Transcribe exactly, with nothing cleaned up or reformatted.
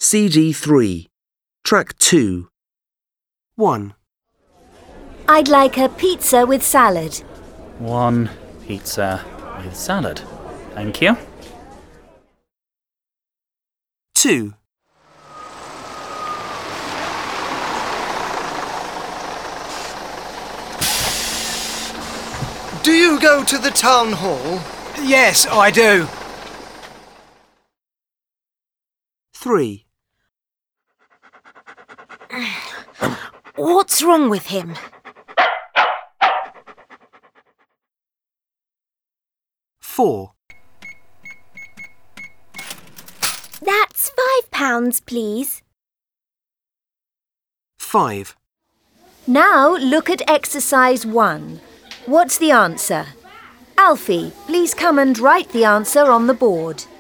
C D three. Track two. one. I'd like a pizza with salad. One pizza with salad. Thank you. two. Do you go to the town hall? Yes, I do. three. What's wrong with him? four. That's five pounds, please. five. Now look at exercise one. What's the answer? Alfie, please come and write the answer on the board.